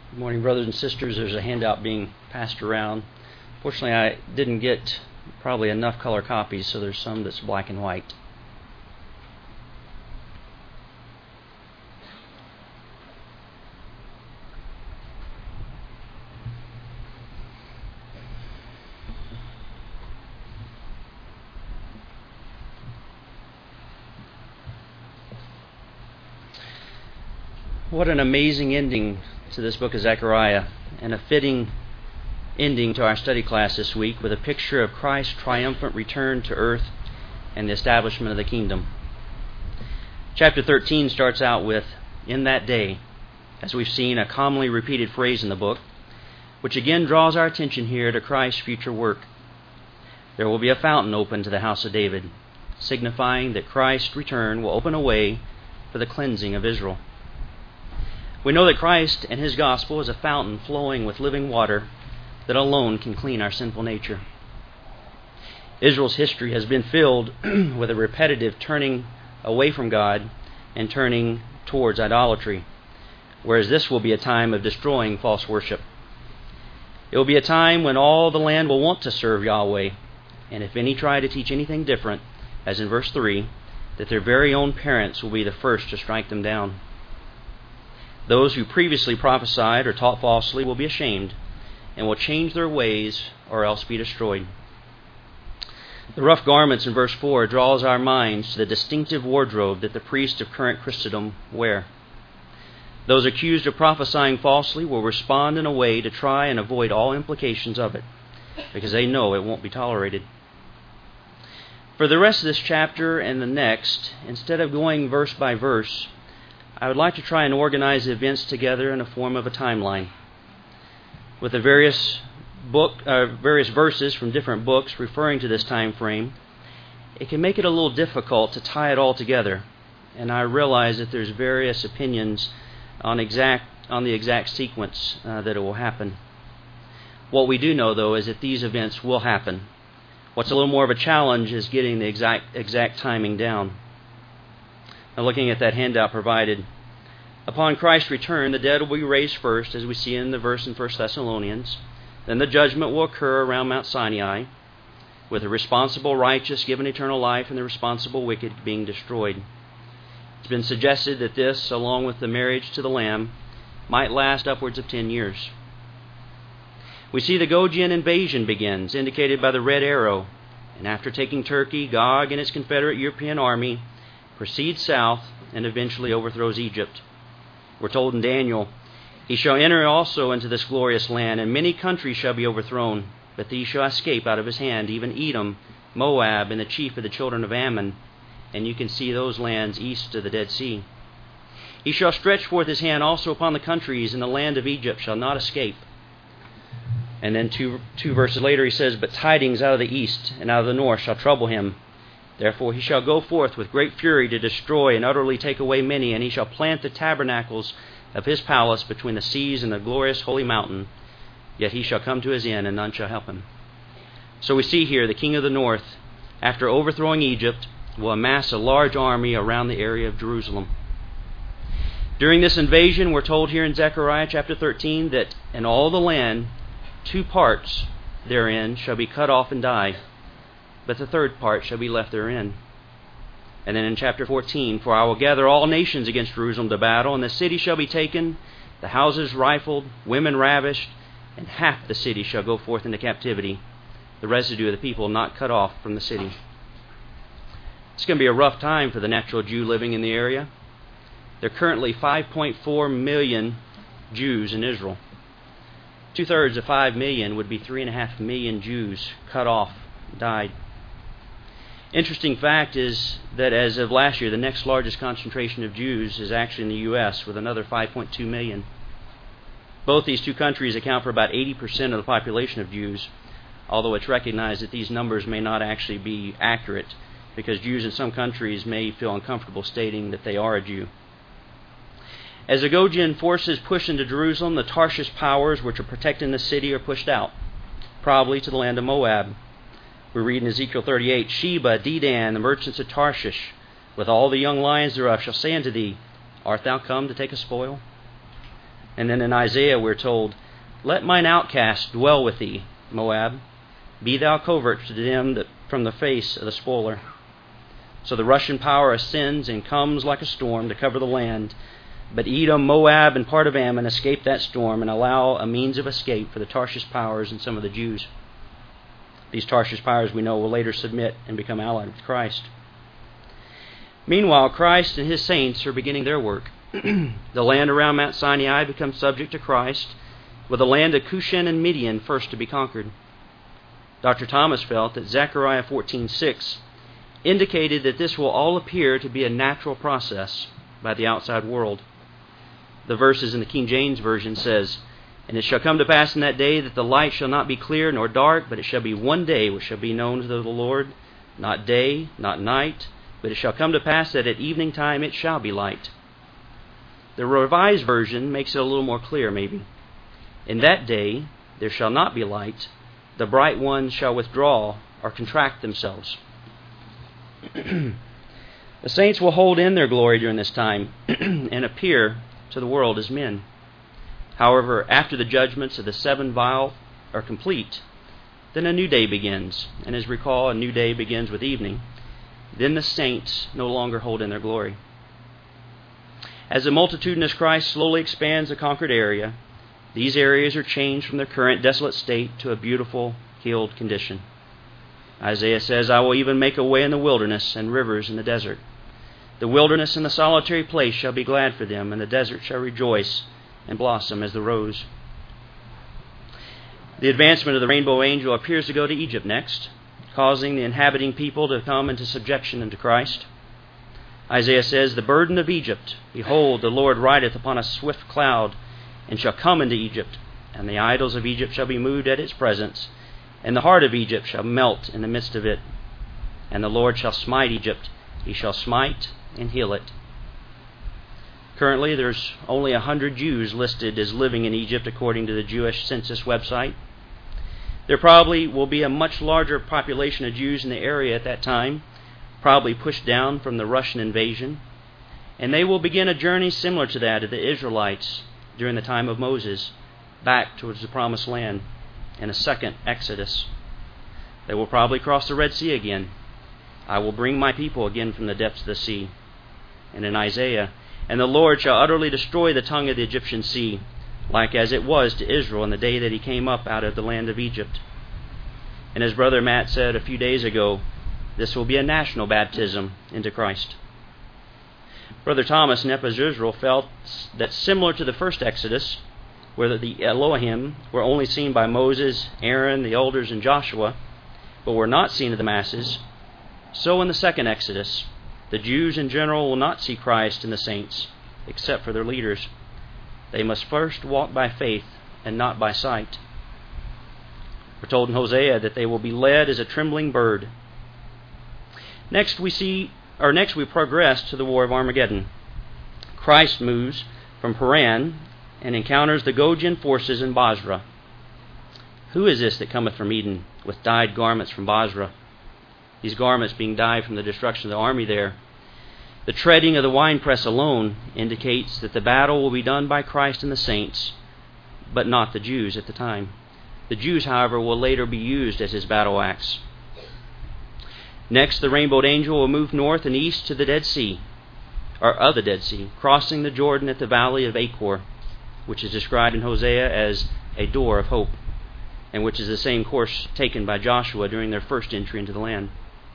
Good morning, brothers and sisters. There's a handout being passed around. Fortunately, I didn't get probably enough color copies, so there's some that's black and white. What an amazing ending to this book of Zechariah, and a fitting ending to our study class this week with a picture of Christ's triumphant return to earth and the establishment of the kingdom. Chapter 13 starts out with, "In that day," as we've seen, a commonly repeated phrase in the book, which again draws our attention here to Christ's future work. There will be a fountain opened to the house of David, signifying that Christ's return will open a way for the cleansing of Israel. We know that Christ and His gospel is a fountain flowing with living water that alone can clean our sinful nature. Israel's history has been filled with a repetitive turning away from God and turning towards idolatry, whereas this will be a time of destroying false worship. It will be a time when all the land will want to serve Yahweh, and if any try to teach anything different, as in verse 3, that their very own parents will be the first to strike them down. Those who previously prophesied or taught falsely will be ashamed and will change their ways or else be destroyed. The rough garments in verse 4 draws our minds to the distinctive wardrobe that the priests of current Christendom wear. Those accused of prophesying falsely will respond in a way to try and avoid all implications of it, because they know it won't be tolerated. For the rest of this chapter and the next, instead of going verse by verse, I would like to try and organize the events together in a form of a timeline, with the various verses from different books referring to this time frame. It can make it a little difficult to tie it all together, and I realize that there's various opinions on the exact sequence that it will happen. What we do know, though, is that these events will happen. What's a little more of a challenge is getting the exact timing down. Now, looking at that handout provided, upon Christ's return, the dead will be raised first, as we see in the verse in 1 Thessalonians. Then the judgment will occur around Mount Sinai, with the responsible righteous given eternal life and the responsible wicked being destroyed. It's been suggested that this, along with the marriage to the Lamb, might last upwards of 10 years. We see the Gogian invasion begins, indicated by the red arrow, and after taking Turkey, Gog and its confederate European army proceeds south and eventually overthrows Egypt. We're told in Daniel, "He shall enter also into this glorious land, and many countries shall be overthrown, but these shall escape out of his hand, even Edom, Moab, and the chief of the children of Ammon." And you can see those lands east of the Dead Sea. "He shall stretch forth his hand also upon the countries, and the land of Egypt shall not escape." And then two verses later he says, "But tidings out of the east and out of the north shall trouble him. Therefore he shall go forth with great fury to destroy and utterly take away many, and he shall plant the tabernacles of his palace between the seas and the glorious holy mountain. Yet he shall come to his end, and none shall help him." So we see here the king of the north, after overthrowing Egypt, will amass a large army around the area of Jerusalem. During this invasion, we're told here in Zechariah chapter 13 that in all the land, 2 parts therein shall be cut off and die, but the 3rd part shall be left therein. And then in chapter 14, "For I will gather all nations against Jerusalem to battle, and the city shall be taken, the houses rifled, women ravished, and half the city shall go forth into captivity, the residue of the people not cut off from the city." It's going to be a rough time for the natural Jew living in the area. There are currently 5.4 million Jews in Israel. 2/3 of 5 million would be 3.5 million Jews cut off, died. Interesting fact is that as of last year, the next largest concentration of Jews is actually in the U.S. with another 5.2 million. Both these two countries account for about 80% of the population of Jews, although it's recognized that these numbers may not actually be accurate, because Jews in some countries may feel uncomfortable stating that they are a Jew. As the Gogian forces push into Jerusalem, the Tarshish powers which are protecting the city are pushed out, probably to the land of Moab. We read in Ezekiel 38, "Sheba, Dedan, the merchants of Tarshish, with all the young lions thereof, shall say unto thee, Art thou come to take a spoil?" And then in Isaiah we're told, "Let mine outcast dwell with thee, Moab. Be thou covert to them that from the face of the spoiler." So the Russian power ascends and comes like a storm to cover the land. But Edom, Moab, and part of Ammon escape that storm and allow a means of escape for the Tarshish powers and some of the Jews. These Tarshish powers, we know, will later submit and become allied with Christ. Meanwhile, Christ and his saints are beginning their work. The land around Mount Sinai becomes subject to Christ, with the land of Cushan and Midian first to be conquered. Dr. Thomas felt that Zechariah 14:6 indicated that this will all appear to be a natural process by the outside world. The verses in the King James Version says, "And it shall come to pass in that day that the light shall not be clear nor dark, but it shall be one day which shall be known to the Lord, not day, not night, but it shall come to pass that at evening time it shall be light." The Revised Version makes it a little more clear, maybe. "In that day there shall not be light, the bright ones shall withdraw or contract themselves." The saints will hold in their glory during this time and appear to the world as men. However, after the judgments of the 7 vial are complete, then a new day begins. And as we recall, a new day begins with evening. Then the saints no longer hold in their glory. As the multitudinous Christ slowly expands the conquered area, these areas are changed from their current desolate state to a beautiful, healed condition. Isaiah says, "I will even make a way in the wilderness and rivers in the desert. The wilderness and the solitary place shall be glad for them, and the desert shall rejoice and blossom as the rose." The advancement of the rainbow angel appears to go to Egypt next, causing the inhabiting people to come into subjection unto Christ. Isaiah says, "The burden of Egypt, behold, the Lord rideth upon a swift cloud, and shall come into Egypt, and the idols of Egypt shall be moved at his presence, and the heart of Egypt shall melt in the midst of it. And the Lord shall smite Egypt, he shall smite and heal it." Currently, there's only 100 Jews listed as living in Egypt according to the Jewish Census website. There probably will be a much larger population of Jews in the area at that time, probably pushed down from the Russian invasion, and they will begin a journey similar to that of the Israelites during the time of Moses, back towards the Promised Land in a second Exodus. They will probably cross the Red Sea again. "I will bring my people again from the depths of the sea." And in Isaiah, "And the Lord shall utterly destroy the tongue of the Egyptian sea, like as it was to Israel in the day that he came up out of the land of Egypt." And as Brother Matt said a few days ago, this will be a national baptism into Christ. Brother Thomas in Ephes Israel felt that similar to the first Exodus, where the Elohim were only seen by Moses, Aaron, the elders, and Joshua, but were not seen of the masses, so in the second Exodus, the Jews in general will not see Christ and the saints, except for their leaders. They must first walk by faith and not by sight. We're told in Hosea that they will be led as a trembling bird. Next we progress to the War of Armageddon. Christ moves from Paran and encounters the Gogian forces in Basra. "Who is this that cometh from Eden with dyed garments from Basra?" These garments being dyed from the destruction of the army there. The treading of the winepress alone indicates that the battle will be done by Christ and the saints, but not the Jews at the time. The Jews, however, will later be used as his battle axe. Next, the rainbowed angel will move north and east to the Dead Sea, crossing the Jordan at the valley of Achor, which is described in Hosea as a door of hope, and which is the same course taken by Joshua during their first entry into the land.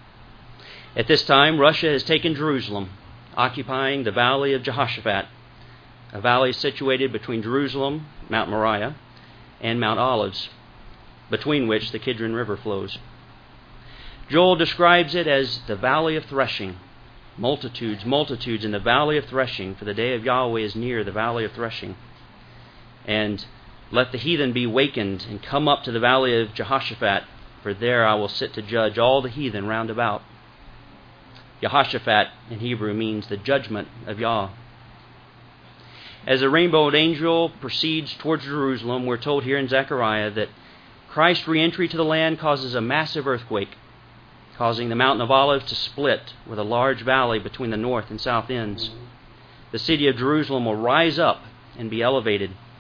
At this time, Russia has taken Jerusalem, occupying the valley of Jehoshaphat, a valley situated between Jerusalem, Mount Moriah, and Mount Olives, between which the Kidron River flows. Joel describes it as the valley of threshing. Multitudes in the valley of threshing, for the day of Yahweh is near, the valley of threshing. And let the heathen be wakened and come up to the valley of Jehoshaphat, for there I will sit to judge all the heathen round about. Jehoshaphat in Hebrew means the judgment of Yah. As the rainbowed angel proceeds towards Jerusalem, we're told here in Zechariah that Christ's re-entry to the land causes a massive earthquake, causing the mountain of Olives to split with a large valley between the north and south ends. The city of Jerusalem will rise up and be elevated,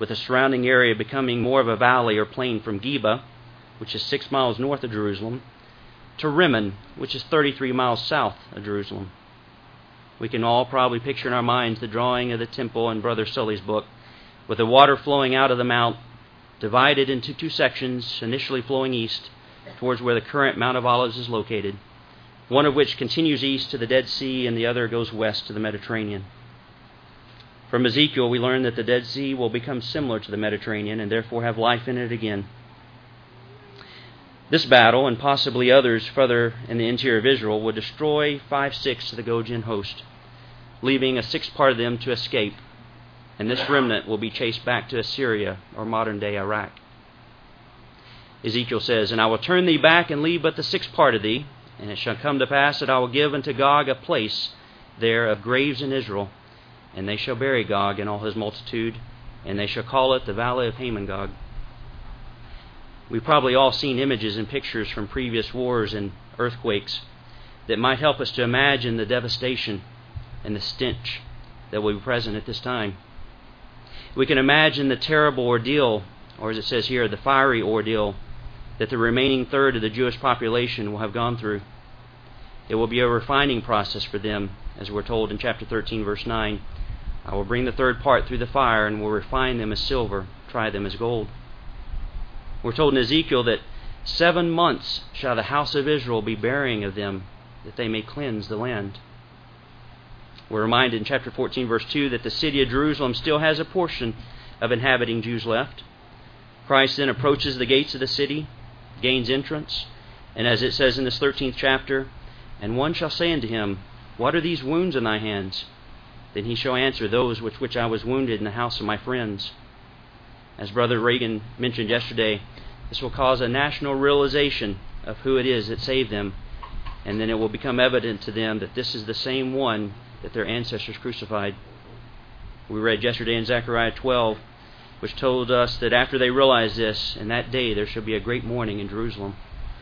with the surrounding area becoming more of a valley or plain from Geba, which is 6 miles north of Jerusalem, to Rimmon, which is 33 miles south of Jerusalem. We can all probably picture in our minds the drawing of the temple in Brother Sully's book, with the water flowing out of the mount, divided into two sections, initially flowing east towards where the current Mount of Olives is located, one of which continues east to the Dead Sea and the other goes west to the Mediterranean. From Ezekiel, we learn that the Dead Sea will become similar to the Mediterranean and therefore have life in it again. This battle, and possibly others further in the interior of Israel, would destroy 5/6 of the Gojian host, leaving a sixth part of them to escape, and this remnant will be chased back to Assyria or modern-day Iraq. Ezekiel says, "And I will turn thee back and leave but the sixth part of thee, and it shall come to pass that I will give unto Gog a place there of graves in Israel, and they shall bury Gog and all his multitude, and they shall call it the Valley of Hamon-Gog." We've probably all seen images and pictures from previous wars and earthquakes that might help us to imagine the devastation and the stench that will be present at this time. We can imagine the terrible ordeal, or as it says here, the fiery ordeal, that the remaining third of the Jewish population will have gone through. It will be a refining process for them, as we're told in chapter 13, verse 9. "I will bring the third part through the fire and will refine them as silver, try them as gold." We're told in Ezekiel that 7 months shall the house of Israel be burying of them, that they may cleanse the land. We're reminded in chapter 14, verse 2, that the city of Jerusalem still has a portion of inhabiting Jews left. Christ then approaches the gates of the city, gains entrance, and as it says in this 13th chapter, "And one shall say unto him, What are these wounds in thy hands? Then he shall answer, Those with which I was wounded in the house of my friends." As Brother Reagan mentioned yesterday, this will cause a national realization of who it is that saved them, and then it will become evident to them that this is the same one that their ancestors crucified. We read yesterday in Zechariah 12, which told us that after they realize this, in that day there shall be a great mourning in Jerusalem.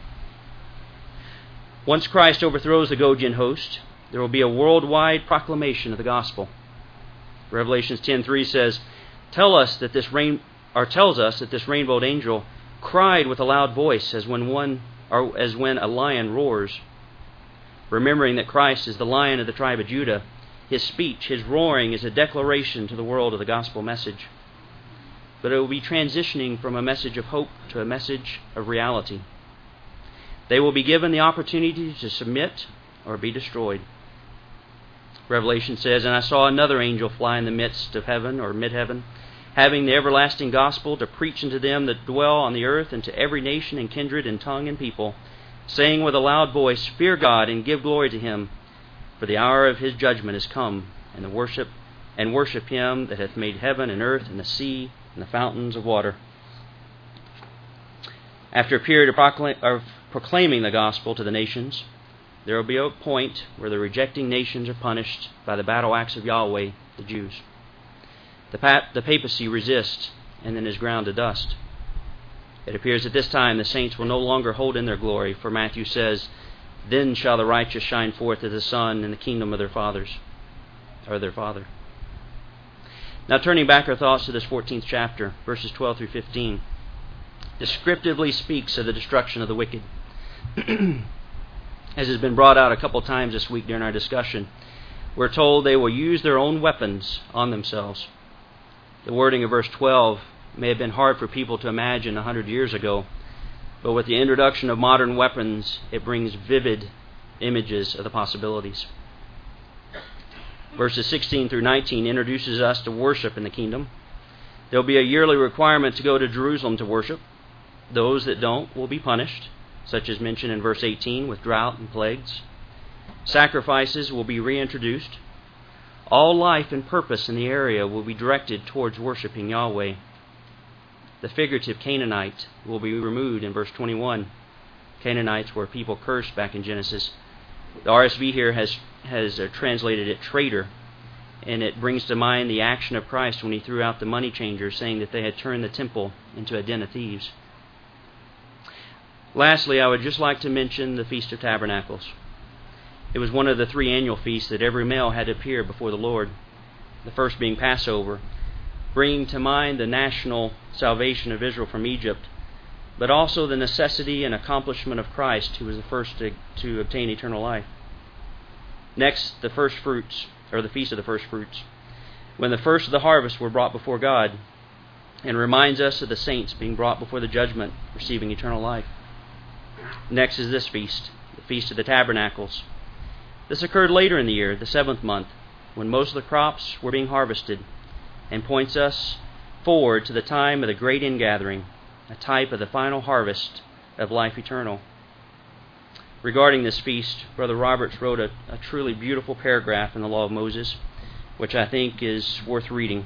Once Christ overthrows the Gojian host, there will be a worldwide proclamation of the gospel. Revelations 10:3 says, tells us that this rainbowed angel cried with a loud voice as when a lion roars. Remembering that Christ is the Lion of the tribe of Judah, his speech, his roaring, is a declaration to the world of the gospel message. But it will be transitioning from a message of hope to a message of reality. They will be given the opportunity to submit or be destroyed. Revelation says, "And I saw another angel fly in the midst of heaven, or mid-heaven, having the everlasting gospel to preach unto them that dwell on the earth, and to every nation and kindred and tongue and people, saying with a loud voice, Fear God and give glory to him, for the hour of his judgment is come, and worship him that hath made heaven and earth and the sea and the fountains of water." After a period of proclaiming the gospel to the nations, there will be a point where the rejecting nations are punished by the battle axe of Yahweh, the Jews. The papacy resists and then is ground to dust. It appears at this time the saints will no longer hold in their glory, for Matthew says, "Then shall the righteous shine forth as the sun in the kingdom of their Father." Now turning back our thoughts to this 14th chapter, verses 12 through 15, descriptively speaks of the destruction of the wicked. As has been brought out a couple times this week during our discussion, we're told they will use their own weapons on themselves. The wording of verse 12 may have been hard for people to imagine 100 years ago, but with the introduction of modern weapons, it brings vivid images of the possibilities. Verses 16 through 19 introduces us to worship in the kingdom. There will be a yearly requirement to go to Jerusalem to worship. Those that don't will be punished, such as mentioned in verse 18 with drought and plagues. Sacrifices will be reintroduced. All life and purpose in the area will be directed towards worshiping Yahweh. The figurative Canaanite will be removed in verse 21. Canaanites were people cursed back in Genesis. The RSV here has translated it traitor, and it brings to mind the action of Christ when he threw out the money changers, saying that they had turned the temple into a den of thieves. Lastly, I would just like to mention the Feast of Tabernacles. It was one of the 3 annual feasts that every male had to appear before the Lord, the first being Passover, bringing to mind the national salvation of Israel from Egypt, but also the necessity and accomplishment of Christ, who was the first to obtain eternal life. Next, the first fruits, or the Feast of the First Fruits, when the first of the harvest were brought before God, and reminds us of the saints being brought before the judgment, receiving eternal life. Next is this feast, the Feast of the Tabernacles. This occurred later in the year, the 7th month, when most of the crops were being harvested, and points us forward to the time of the great ingathering, a type of the final harvest of life eternal. Regarding this feast, Brother Roberts wrote a truly beautiful paragraph in the Law of Moses, which I think is worth reading.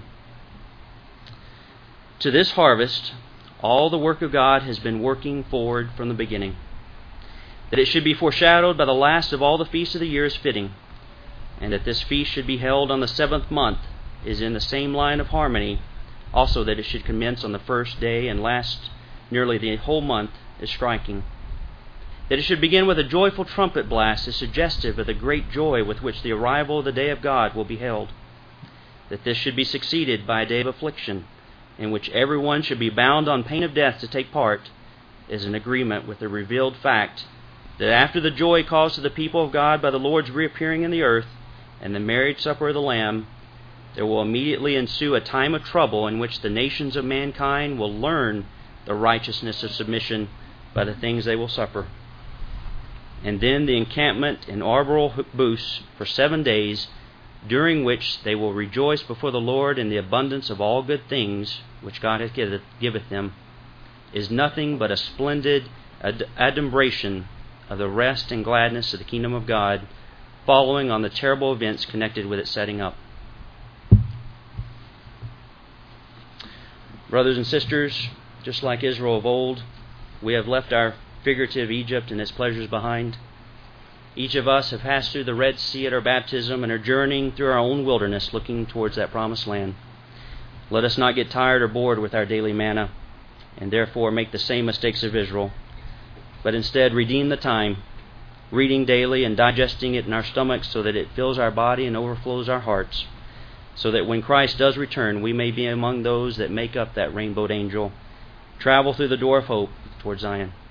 To this harvest, all the work of God has been working forward from the beginning. That it should be foreshadowed by the last of all the feasts of the year is fitting, and that this feast should be held on the 7th month is in the same line of harmony. Also, that it should commence on the first day and last nearly the whole month is striking. That it should begin with a joyful trumpet blast is suggestive of the great joy with which the arrival of the day of God will be held. That this should be succeeded by a day of affliction, in which everyone should be bound on pain of death to take part, is an agreement with the revealed fact that after the joy caused to the people of God by the Lord's reappearing in the earth and the marriage supper of the Lamb, there will immediately ensue a time of trouble in which the nations of mankind will learn the righteousness of submission by the things they will suffer. And then the encampment in arboreal booths for 7 days, during which they will rejoice before the Lord in the abundance of all good things which God hath giveth them, is nothing but a splendid adumbration of the rest and gladness of the kingdom of God, following on the terrible events connected with its setting up. Brothers and sisters, just like Israel of old, we have left our figurative Egypt and its pleasures behind. Each of us have passed through the Red Sea at our baptism and are journeying through our own wilderness looking towards that promised land. Let us not get tired or bored with our daily manna and therefore make the same mistakes of Israel, but instead redeem the time, reading daily and digesting it in our stomachs so that it fills our body and overflows our hearts, so that when Christ does return, we may be among those that make up that rainbowed angel, travel through the door of hope towards Zion.